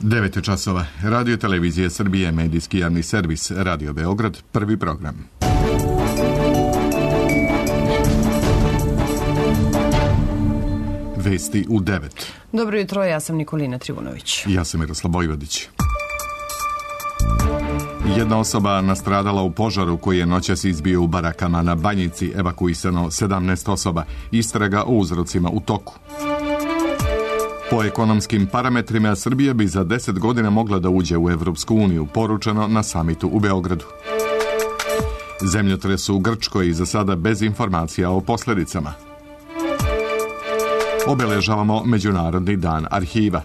9 časova. Radio Televizije Srbije, medijski javni servis, Radio Beograd, prvi program. Vesti u 9. Dobro jutro, ja sam Nikolina Trivunović. Ja sam Miroslav Bojvodić. Jedna osoba nastradala u požaru koji je noćas izbio u barakama na Banjici, evakuisano 17 osoba. Istraga o uzrocima u toku. Po ekonomskim parametrima Srbija bi za 10 godina mogla da uđe u Evropsku uniju, poručeno na samitu u Beogradu. Zemljotres u Grčkoj za sada bez informacija o posledicama. Obeležavamo Međunarodni dan arhiva.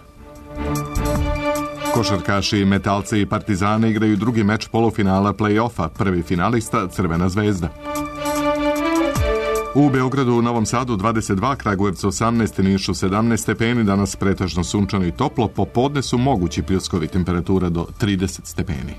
Košarkaši, Metalce i Partizane igraju drugi meč polufinala play-offa, prvi finalista Crvena zvezda. U Beogradu, u Novom Sadu 22, Kragujevcu 18, Nišu 17 stepeni, danas pretežno sunčano i toplo, popodne su mogući pljuskovi, temperatura do 30 stepeni.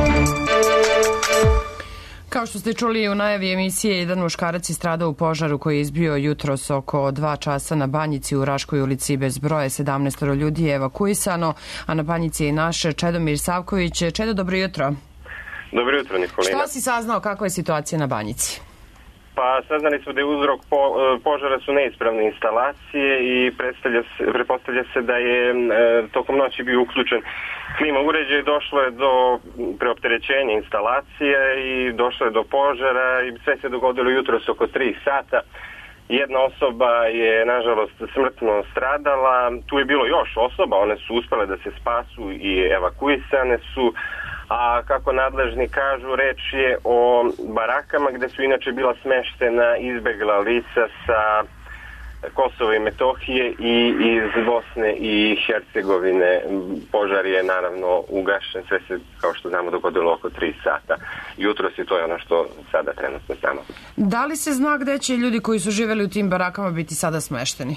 Kao što ste čuli u najavi emisije, jedan muškarac je stradao u požaru koji je izbio jutros oko 2 časa na Banjici u Raškoj ulici bez broja. 17 ljudi je evakuisano, a na Banjici je i naš Čedomir Savković. Čedo, dobro jutro. Dobro jutro, Nikolina. Šta si saznao, kakva je situacija na Banjici? Pa saznali smo da je uzrok požara su neispravne instalacije i pretpostavlja se da je tokom noći bio uključen klima uređaj, došlo je do preopterećenja instalacije i došlo je do požara i sve se dogodilo jutros oko 3 sata. Jedna osoba je, nažalost, smrtno stradala. Tu je bilo još osoba, one su uspele da se spasu i evakuisane su. A kako nadležni kažu, reč je o barakama gde su inače bila smeštena izbegla lica sa Kosova i Metohije i iz Bosne i Hercegovine. Požar je naravno ugašen, sve se, kao što znamo, dogodilo oko 3 sata. Jutros je to ono što sada trenutno znamo. Da li se zna gde će ljudi koji su živeli u tim barakama biti sada smešteni?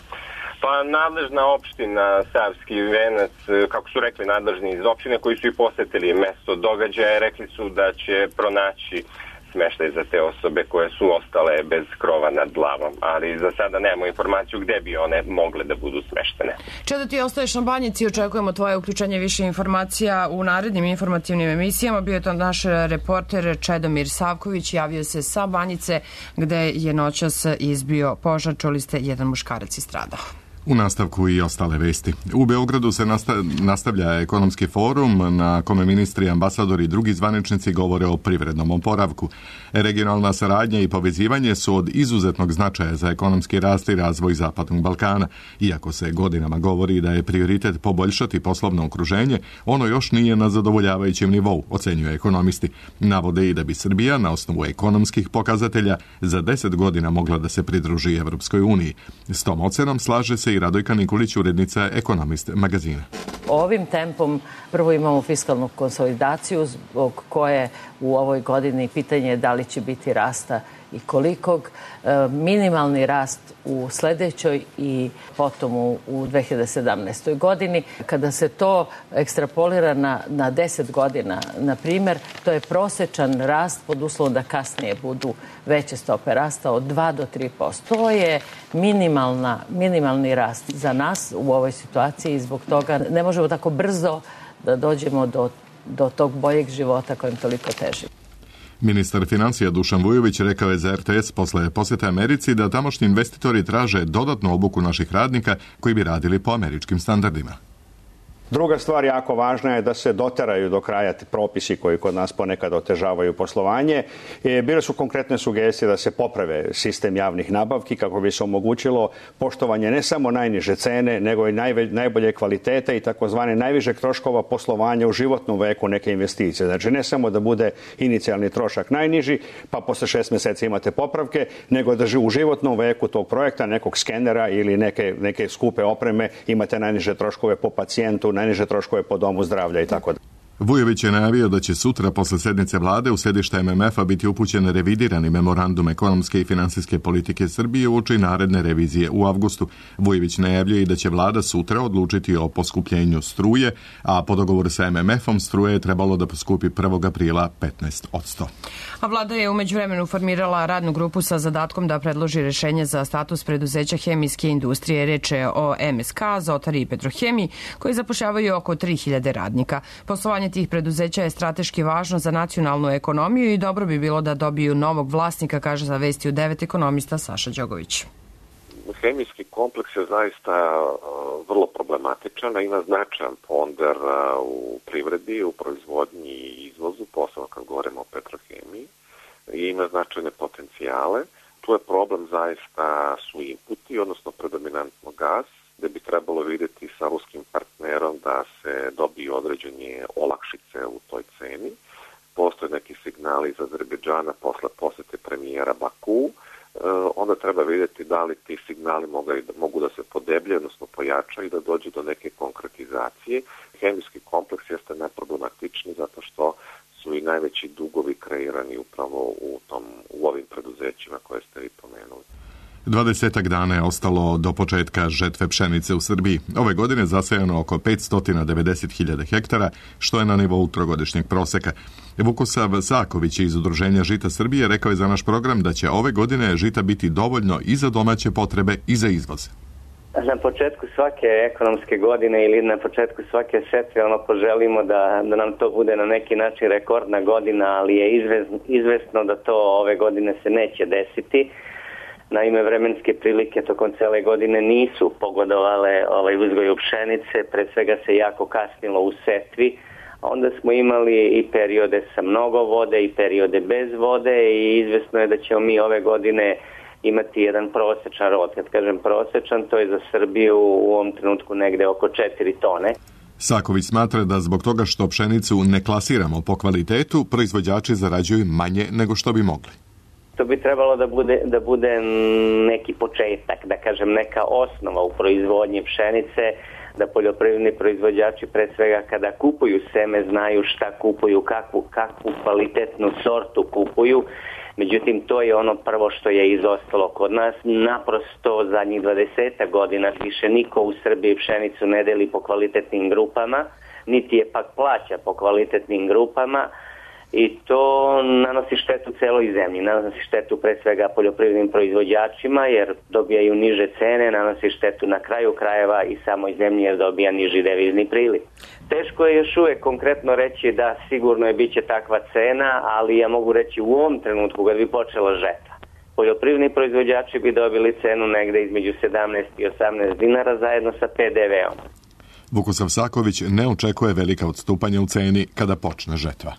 Pa nadležna opština Savski Venac, kako su rekli nadležni iz opštine koji su i posetili mesto događaja, rekli su da će pronaći smeštaj za te osobe koje su ostale bez krova nad glavom, ali za sada nemamo informaciju gde bi one mogle da budu smeštene. Čedo, ti ostaješ na Banjici, očekujemo tvoje uključenje više informacija u narednim informativnim emisijama. Bio je to naš reporter Čedomir Savković, javio se sa Banjice gde je noćas izbio požar. Čuli ste, jedan muškarac je stradao. U nastavku i ostale vesti. U Beogradu se nastavlja ekonomski forum na kome ministri, ambasadori i drugi zvaničnici govore o privrednom oporavku. Regionalna saradnja i povezivanje su od izuzetnog značaja za ekonomski rast i razvoj Zapadnog Balkana. Iako se godinama govori da je prioritet poboljšati poslovno okruženje, ono još nije na zadovoljavajućem nivou, ocenjuje ekonomisti. Navode i da bi Srbija na osnovu ekonomskih pokazatelja za 10 godina mogla da se pridruži Evropskoj uniji. S tom ocenom slaže se i Radojka Nikolić, urednica Ekonomist magazina. Ovim tempom prvo imamo fiskalnu konsolidaciju zbog koje u ovoj godini pitanje je da li će biti rasta i kolikog. Minimalni rast u sledećoj i potom u 2017. godini. Kada se to ekstrapolira na 10 godina, na primjer, to je prosečan rast pod uslovom da kasnije budu veće stope rasta od 2 do 3%. To je minimalni rast za nas u ovoj situaciji i zbog toga ne možemo tako brzo da dođemo do tog boljeg života kojem toliko težimo. Ministar financija Dušan Vujović rekao je za RTS posle posete Americi da tamošnji investitori traže dodatnu obuku naših radnika koji bi radili po američkim standardima. Druga stvar jako važna je da se doteraju do kraja propisi koji kod nas ponekad otežavaju poslovanje. Bile su konkretne sugestije da se poprave sistem javnih nabavki kako bi se omogućilo poštovanje ne samo najniže cene, nego i najbolje kvalitete i takozvane najvišeg troškova poslovanja u životnom veku neke investicije. Znači ne samo da bude inicijalni trošak najniži, pa posle 6 meseci imate popravke, nego da u životnom veku tog projekta, nekog skenera ili neke skupe opreme imate najniže troškove po pacijentu, najniže troškove po domu zdravlja i tako da. Vujović je najavio da će sutra posle sednice vlade u sedište MMF-a biti upućen revidirani memorandum ekonomske i finansijske politike Srbije uoči naredne revizije u avgustu. Vujović najavljuje i da će vlada sutra odlučiti o poskupljenju struje, a po dogovoru sa MMF-om struje je trebalo da poskupi 1. aprila 15%. A vlada je umeđu vremenu formirala radnu grupu sa zadatkom da predloži rešenje za status preduzeća hemijske industrije. Reč je o MSK, Azotari i Petrohemiji, koji zapošljavaju oko 3000 radnika. Poslovanje tih preduzeća je strateški važno za nacionalnu ekonomiju i dobro bi bilo da dobiju novog vlasnika, kaže za Vesti u 9 ekonomista Saša Đogović. Hemijski kompleks je zaista vrlo problematičan, a ima značajan ponder u privredi, u proizvodnji i izvozu, posebno kad govorimo o petrohemiji, i ima značajne potencijale. Tu je problem zaista su inputi, odnosno predominantno gas, gde bi trebalo vidjeti sa ruskim partnerom da se dobiju određene olakšice u toj ceni. Postoje neki signali iz Azerbejdžana posle posete premijera Baku. Onda treba vidjeti da li ti signali mogu da se podeblje, odnosno pojačaju i da dođe do neke konkretizacije. Hemijski kompleks jeste najproblematičniji zato što su i najveći dugovi kreirani upravo u ovim preduzećima koje ste vi pomenuli. 20 dana je ostalo do početka žetve pšenice u Srbiji. Ove godine zasejano oko 590.000 hektara, što je na nivou trogodišnjeg proseka. Vukosav Zaković iz Udruženja Žita Srbije rekao je za naš program da će ove godine žita biti dovoljno i za domaće potrebe i za izvoz. Na početku svake ekonomske godine ili na početku svake setve poželimo da nam to bude na neki način rekordna godina, ali je izvesno da to ove godine se neće desiti. Naime, vremenske prilike tokom cele godine nisu pogodovale uzgoju pšenice, pre svega se jako kasnilo u setvi, a onda smo imali i periode sa mnogo vode i periode bez vode i izvesno je da ćemo mi ove godine imati jedan prosečan rod. Kad kažem prosečan, to je za Srbiju u ovom trenutku negde oko 4 tone. Saković smatra da zbog toga što pšenicu ne klasiramo po kvalitetu, proizvođači zarađuju manje nego što bi mogli. To bi trebalo da bude neki početak, da kažem neka osnova u proizvodnji pšenice, da poljoprivredni proizvođači pre svega kada kupuju seme znaju šta kupuju, kakvu kvalitetnu sortu kupuju. Međutim, to je ono prvo što je izostalo kod nas. Naprosto zadnjih 20 godina više niko u Srbiji pšenicu ne deli po kvalitetnim grupama, niti je pak plaća po kvalitetnim grupama. I to nanosi štetu celoj zemlji, nanosi štetu pre svega poljoprivrednim proizvođačima jer dobijaju niže cene, nanosi štetu na kraju krajeva i samoj zemlji jer dobija niži devizni priliv. Teško je još uvek konkretno reći da sigurno je biće takva cena, ali ja mogu reći u ovom trenutku kad bi počela žetva. Poljoprivredni proizvođači bi dobili cenu negde između 17 i 18 dinara zajedno sa PDV-om. Vukosav Saković ne očekuje velika odstupanja u ceni kada počne žetva.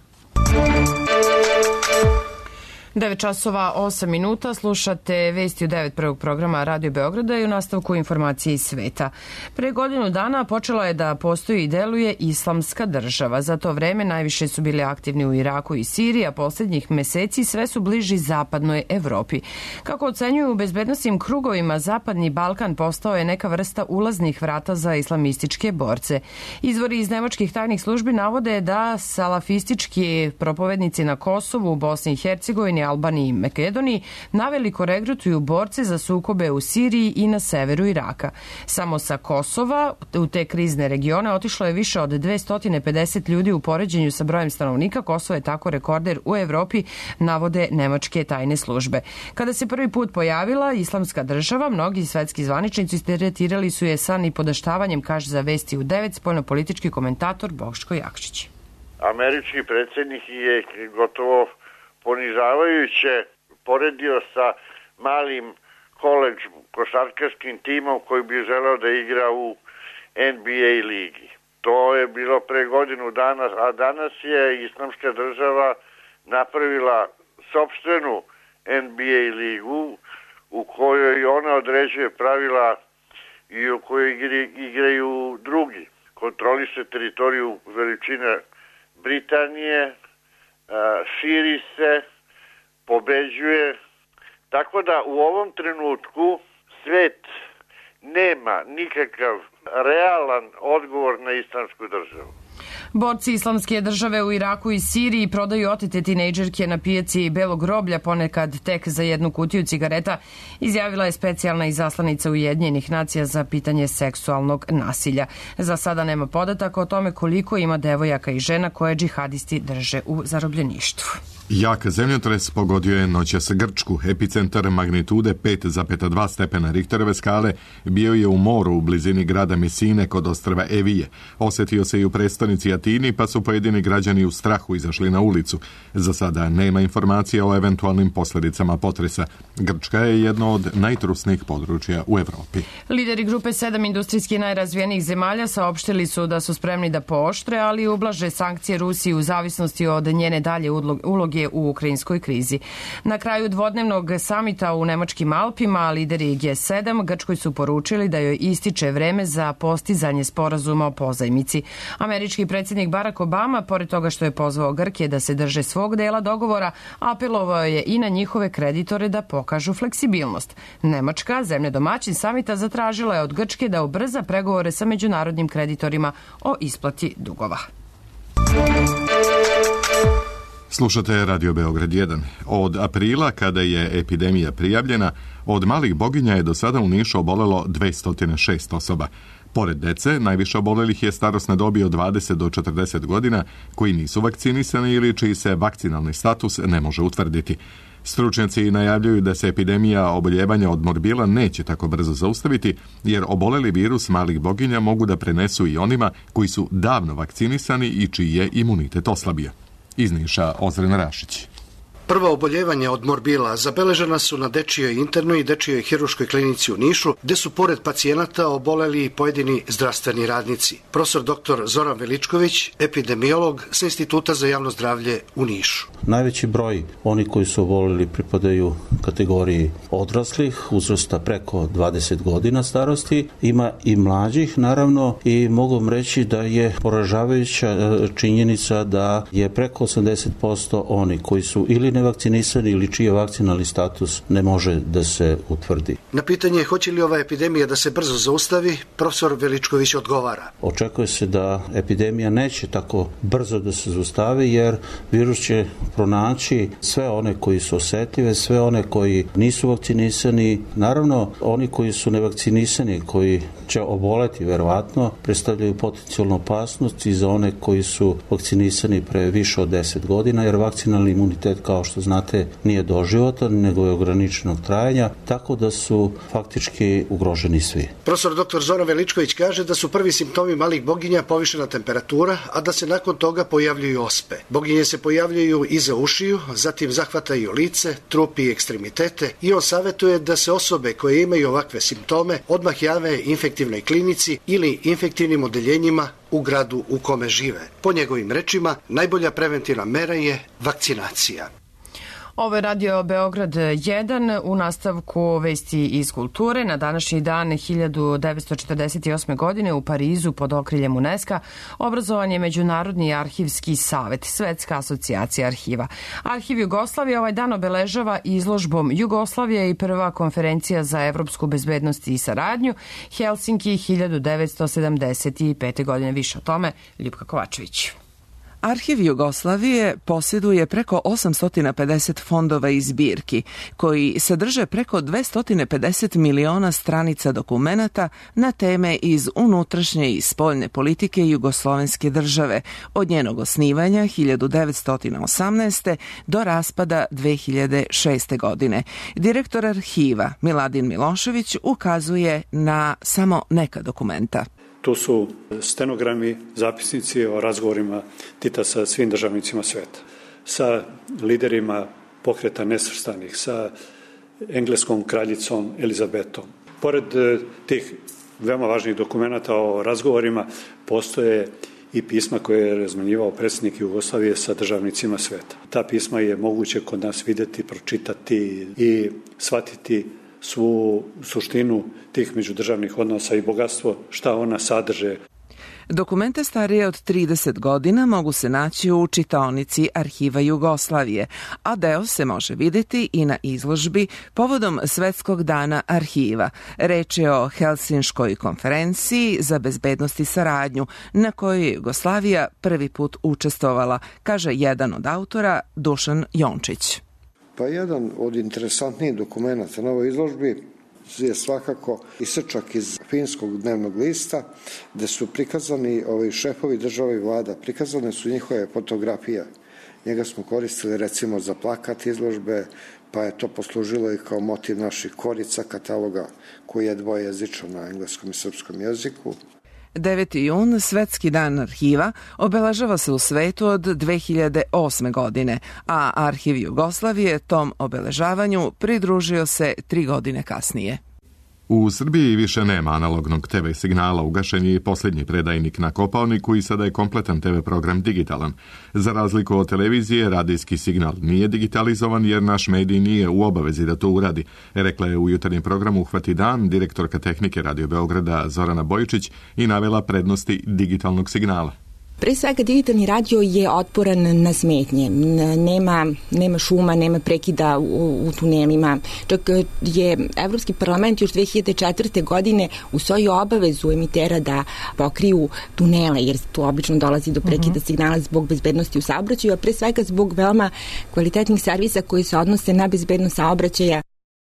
9 časova 8 minuta, slušate Vesti u 9 prvog programa Radio Beograda i u nastavku informacije iz sveta. Pre godinu dana počela je da postoji i deluje Islamska država. Za to vreme najviše su bili aktivni u Iraku i Siriji, a poslednjih meseci sve su bliži zapadnoj Evropi. Kako ocenjuju u bezbednosnim krugovima, Zapadni Balkan postao je neka vrsta ulaznih vrata za islamističke borce. Izvori iz nemačkih tajnih službi navode da salafistički propovednici na Kosovu, Bosni i Hercegovini, Albaniji i Makedoniji naveliko regrutuju borce za sukobe u Siriji i na severu Iraka. Samo sa Kosova u te krizne regione otišlo je više od 250 ljudi u poređenju sa brojem stanovnika. Kosovo je tako rekorder u Evropi, navode nemačke tajne službe. Kada se prvi put pojavila Islamska država, mnogi svetski zvaničnici tretirali su je sa nipodaštavanjem, kaže za Vesti u 9 spoljnopolitički komentator Boško Jakšić. Američki predsjednik je gotovo ponižavajuće poredio sa malim koledž košarkaškim timom koji bi želeo da igra u NBA ligi. To je bilo pre godinu dana, a danas je Islamska država napravila sopstvenu NBA ligu u kojoj ona određuje pravila i u kojoj igraju drugi. Kontroliše teritoriju veličine Britanije, širi se, pobeđuje. Tako da u ovom trenutku svet nema nikakav realan odgovor na Islamsku državu. Borci Islamske države u Iraku i Siriji prodaju otete tinejdžerke na pijaci Belog groblja, ponekad tek za jednu kutiju cigareta, izjavila je specijalna izaslanica Ujedinjenih nacija za pitanje seksualnog nasilja. Za sada nema podataka o tome koliko ima devojaka i žena koje džihadisti drže u zarobljeništvu. Jak zemljotres pogodio je noćas Grčku. Epicentar magnitude 5,2 stepena Richterove skale bio je u moru u blizini grada Mesine kod ostrva Evije. Osjetio se i u prestonici Atini, pa su pojedini građani u strahu izašli na ulicu. Za sada nema informacija o eventualnim posljedicama potresa. Grčka je jedno od najtrusnijih područja u Evropi. Lideri grupe 7 industrijski najrazvijenijih zemalja saopštili su da su spremni da pooštre, ali i ublaže sankcije Rusiji u zavisnosti od njene dalje uloge u ukrajinskoj krizi. Na kraju dvodnevnog samita u Nemačkim Alpima lideri G7 Grčkoj su poručili da joj ističe vreme za postizanje sporazuma o pozajmici. Američki predsjednik Barack Obama, pored toga što je pozvao Grke da se drže svog dela dogovora, apelovao je i na njihove kreditore da pokažu fleksibilnost. Nemačka, zemlja domaćin samita, zatražila je od Grčke da ubrza pregovore sa međunarodnim kreditorima o isplati dugova. Slušate Radio Beograd 1. Od aprila, kada je epidemija prijavljena, od malih boginja je do sada u Nišu obolelo 206 osoba. Pored dece, najviše obolelih je starosne dobi od 20 do 40 godina, koji nisu vakcinisani ili čiji se vakcinalni status ne može utvrditi. Stručnjaci najavljuju da se epidemija oboljevanja od morbila neće tako brzo zaustaviti, jer oboleli virus malih boginja mogu da prenesu i onima koji su davno vakcinisani i čiji je imunitet oslabio. Iz Niša, Ozren Rašić. Prva oboljevanja od morbila zabeležena su na dečijoj internoj i dečijoj hiruškoj klinici u Nišu, gde su pored pacijenata oboleli i pojedini zdravstveni radnici. Profesor dr. Zoran Veličković, epidemiolog sa Instituta za javno zdravlje u Nišu. Najveći broj oni koji su oboleli pripadaju kategoriji odraslih, uzrasta preko 20 godina starosti. Ima i mlađih, naravno, i mogu vam reći da je poražavajuća činjenica da je preko 80% oni koji su ili nevakcinisani ili čiji vakcinalni status ne može da se utvrdi. Na pitanje hoće li ova epidemija da se brzo zaustavi, profesor Veličković odgovara. Očekuje se da epidemija neće tako brzo da se zaustavi, jer virus će pronaći sve one koji su osetljive, sve one koji nisu vakcinisani. Naravno, oni koji su nevakcinisani, koji će oboleti verovatno, predstavljaju potencijalnu opasnost i za one koji su vakcinisani pre više od 10 godina, jer vakcinalni imunitet, kao što znate, nije doživotan, nego je ograničenog trajanja, tako da su faktički ugroženi svi. Profesor dr. Zoran Veličković kaže da su prvi simptomi malih boginja povišena temperatura, a da se nakon toga pojavljuju ospe. Boginje se pojavljuju iza ušiju, zatim zahvataju lice, trup i ekstremitete i on savjetuje da se osobe koje imaju ovakve simptome odmah jave infektivnoj klinici ili infektivnim odeljenjima u gradu u kome žive. Po njegovim rečima, najbolja preventivna mera je vakcinacija. Ovo je Radio Beograd 1. U nastavku vesti iz kulture. Na današnji dan 1948. godine u Parizu pod okriljem UNESCO obrazovan je Međunarodni arhivski savet, Svetska asocijacija arhiva. Arhiv Jugoslavije ovaj dan obeležava izložbom Jugoslavija i prva konferencija za evropsku bezbednost i saradnju Helsinki 1975. godine. Više o tome Ljupka Kovačević. Arhiv Jugoslavije posjeduje preko 850 fondova i zbirki, koji sadrže preko 250 miliona stranica dokumenata na teme iz unutrašnje i spoljne politike jugoslovenske države, od njenog osnivanja 1918. do raspada 2006. godine. Direktor arhiva Miladin Milošević ukazuje na samo neka dokumenta. Tu su stenogrami, zapisnici o razgovorima Tita sa svim državnicima sveta, sa liderima pokreta nesvrstanih, sa engleskom kraljicom Elizabetom. Pored tih veoma važnih dokumenta o razgovorima, postoje i pisma koje je razmenjivao predsjednik Jugoslavije sa državnicima sveta. Ta pisma je moguće kod nas vidjeti, pročitati i shvatiti svu suštinu tih međudržavnih odnosa i bogatstvo, šta ona sadrže. Dokumente starije od 30 godina mogu se naći u čitaonici Arhiva Jugoslavije, a deo se može videti i na izložbi povodom Svetskog dana arhiva. Reč je o Helsinškoj konferenciji za bezbednost i saradnju, na kojoj je Jugoslavija prvi put učestvovala, kaže jedan od autora, Dušan Jončić. Pa jedan od interesantnijih dokumenta na ovoj izložbi je svakako isečak iz finskog dnevnog lista, gde su prikazani šefovi država i vlada, prikazane su njihove fotografije. Njega smo koristili recimo za plakat izložbe, pa je to poslužilo i kao motiv naših korica kataloga koji je dvojezičan na engleskom i srpskom jeziku. 9. jun, Svetski dan arhiva, obeležava se u svetu od 2008. godine, a Arhiv Jugoslavije tom obeležavanju pridružio se 3 godine kasnije. U Srbiji više nema analognog TV signala, ugašen je i posljednji predajnik na Kopaoniku i sada je kompletan TV program digitalan. Za razliku od televizije, radijski signal nije digitalizovan jer naš medij nije u obavezi da to uradi, rekla je u jutarnjem programu Uhvati dan direktorka tehnike Radio Beograda Zorana Bojičić i navela prednosti digitalnog signala. Pre svega, digitalni radio je otporan na smetnje. Nema šuma, nema prekida u tunelima. Čak je Evropski parlament još 2004. godine usvojio obavezu emitera da pokriju tunele, jer tu obično dolazi do prekida signala zbog bezbednosti u saobraćaju, a pre svega zbog veoma kvalitetnih servisa koji se odnose na bezbednost saobraćaja.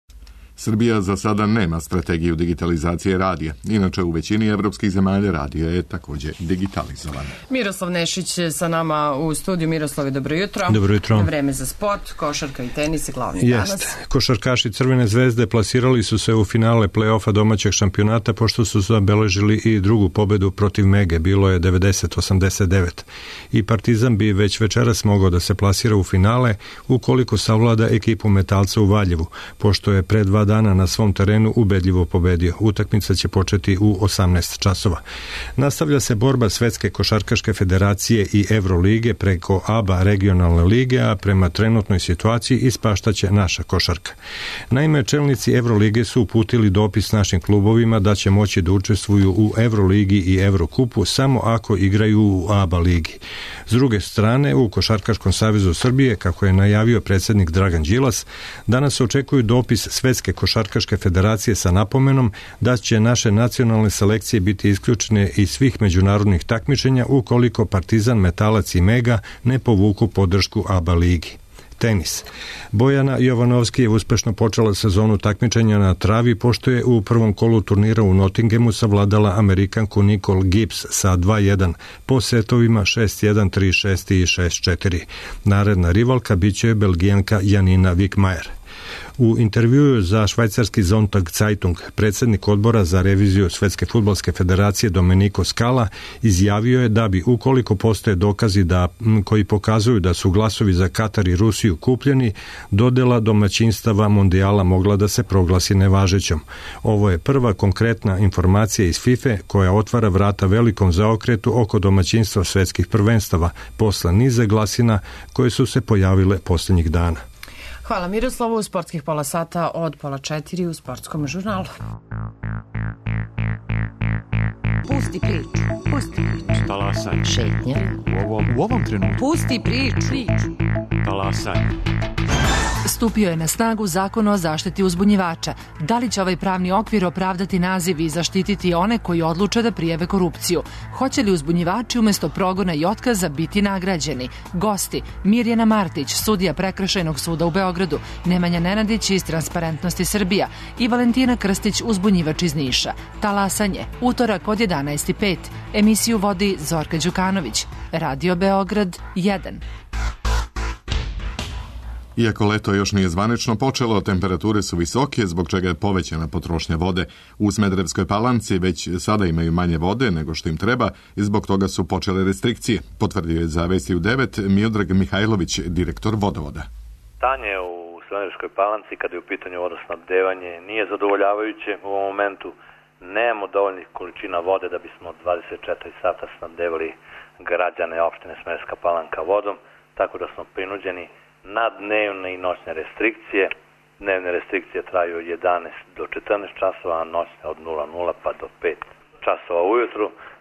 Srbija za sada nema strategiju digitalizacije radija. Inače, u većini evropskih zemalja radio je također digitalizovan. Miroslav Nešić sa nama u studiju. Miroslave, dobro jutro. Dobro jutro. Vreme za sport, košarka i tenis je glavni danas. Košarkaši Crvene zvezde plasirali su se u finale play-offa domaćeg šampionata pošto su zabeležili i drugu pobedu protiv Mege. Bilo je 90-89. I Partizan bi već večeras mogao da se plasira u finale ukoliko savlada ekipu Metalca u Valjevu, pošto je pre 2 dana na svom terenu ubedljivo pobedio. Utakmica će početi u 18 časova. Nastavlja se borba Svetske košarkaške federacije i Evrolige preko ABA regionalne lige, a prema trenutnoj situaciji ispaštaće naša košarka. Naime, čelnici Evrolige su uputili dopis našim klubovima da će moći da učestvuju u Evroligi i Evrokupu samo ako igraju u ABA ligi. S druge strane, u Košarkaškom savezu Srbije, kako je najavio predsjednik Dragan Đilas, danas očekuju dopis Svetske košarkaške federacije sa napomenom da će naše nacionalne selekcije biti isključene iz svih međunarodnih takmičenja ukoliko Partizan, Metalac i Mega ne povuku podršku ABA ligi. Tenis. Bojana Jovanovski je uspešno počela sezonu takmičenja na travi pošto je u prvom kolu turnira u Nottinghamu savladala Amerikanku Nicole Gibbs sa 2-1 po setovima 6-1, 3-6 i 6-4. Naredna rivalka biće je Belgijanka Janina Wickmajer. U intervjuu za švajcarski Sonntag Zeitung predsjednik odbora za reviziju Svetske fudbalske federacije Domenico Scala izjavio je da bi ukoliko postoje dokazi koji pokazuju da su glasovi za Katar i Rusiju kupljeni, dodela domaćinstava mondijala mogla da se proglasi nevažećom. Ovo je prva konkretna informacija iz FIFA koja otvara vrata velikom zaokretu oko domaćinstva svetskih prvenstava posle niza glasina koje su se pojavile posljednjih dana. Hvala Miroslavu. Sportskih pola sata od 3:30 u Sportskom žurnalu. Pusti priču. Pusti priču. Talasaj. Šetnja. U ovom trenutku. Pusti priču. Talasaj. Stupio je na snagu Zakon o zaštiti uzbunjivača. Da li će ovaj pravni okvir opravdati naziv i zaštititi one koji odluče da prijave korupciju? Hoće li uzbunjivači umjesto progona i otkaza biti nagrađeni? Gosti: Mirjana Martić, sudija Prekršajnog suda u Beogradu, Nemanja Nenadić iz Transparentnosti Srbija i Valentina Krstić, uzbunjivač iz Niša. Talasanje, utorak od 11:05. Emisiju vodi Zorka Đukanović. Radio Beograd 1. Iako leto još nije zvanično počelo, temperature su visoke, zbog čega je povećana potrošnja vode. U Smederevskoj Palanci već sada imaju manje vode nego što im treba i zbog toga su počele restrikcije, potvrdio je za Vesti u 9 Miodrag Mihajlović, direktor vodovoda. Stanje u Smederevskoj Palanci kada je u pitanju vodosnabdevanje nije zadovoljavajuće u ovom momentu. Nemamo dovoljnih količina vode da bismo 24 sata snabdevali građane opštine Smederevska Palanka vodom, tako da smo prinuđeni na dnevne i noćne restrikcije. Dnevne restrikcije traju od 11 do 14 časova, a noćne od 00 pa do 5 časova ujutru.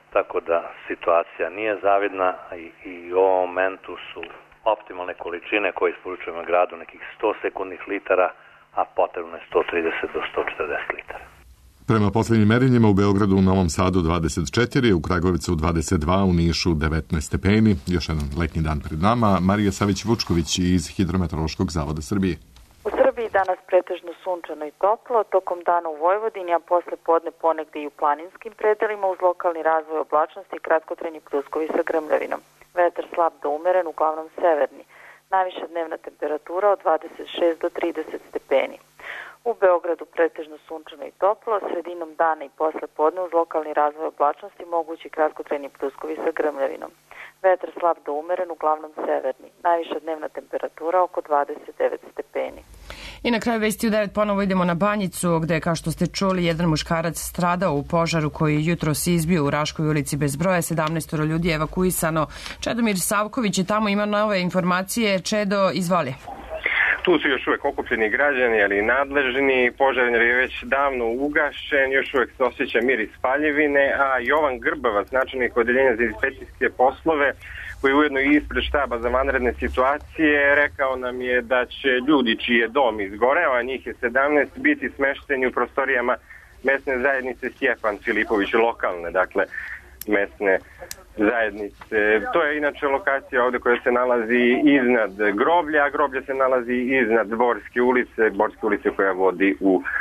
tako da situacija nije zavidna i u ovom momentu su optimalne količine koje isporučujemo gradu nekih 100 sekundnih litara, a potrebno je 130 do 140 litara. Prema posljednjim merenjima u Beogradu, u Novom Sadu 24, u Kragovicu 22, u Nišu 19 stepeni. Još jedan letnji dan pred nama. Marija Savić-Vučković iz Hidrometeorološkog zavoda Srbije. U Srbiji danas pretežno sunčano i toplo, tokom dana u Vojvodini, a posle podne ponegde i u planinskim predelima uz lokalni razvoj oblačnosti i kratkotrajni pljuskovi sa grmljavinom. Vetar slab do umeren, uglavnom severni. Najviša dnevna temperatura od 26 do 30 stepeni. U Beogradu pretežno sunčano i toplo, sredinom dana i posle podne uz lokalni razvoj oblačnosti mogući kratkotrajni pljuskovi sa grmljavinom. Vetar slab do umeren, uglavnom severni. Najviša dnevna temperatura oko 29 stepeni. I na kraju vesti u 9 ponovo idemo na Banjicu, gde, kao što ste čuli, jedan muškarac stradao u požaru koji je jutros izbio u Raškoj ulici bez broja. 17 ljudi je evakuisano. Čedomir Savković je tamo, ima nove informacije. Čedo, izvoli. Tu su još uvek okupljeni građani, ali i nadležni. Požar je već davno ugašen, još uvek se osjeća miris spaljevine, a Jovan Grbavac, načelnik odeljenja za inspekcijske poslove, koji je ujedno i ispred štaba za vanredne situacije, rekao nam je da će ljudi čiji je dom izgoreo, a njih je 17, biti smešteni u prostorijama mesne zajednice Stjepan Filipović, lokalne, dakle, mesne zajednice. To je inače lokacija ovde koja se nalazi iznad groblja, a groblje se nalazi iznad Borske ulice koja vodi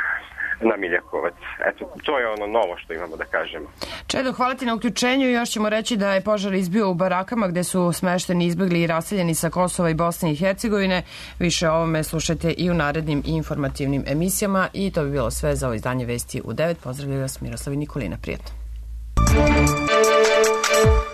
na Miljakovac. Eto, to je ono novo što imamo da kažemo. Čedo, hvala ti na uključenju. Još ćemo reći da je požar izbio u barakama gde su smešteni, izbjegli i raseljeni sa Kosova i Bosne i Hercegovine. Više o ovome slušajte i u narednim informativnim emisijama i to bi bilo sve za ovo izdanje Vesti u 9. Pozdravljaju vas Miroslav i Nikolina. Prijetno.